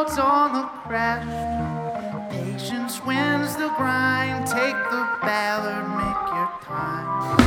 roads on the crash. Patience wins the grind. Take the ballad, make your time.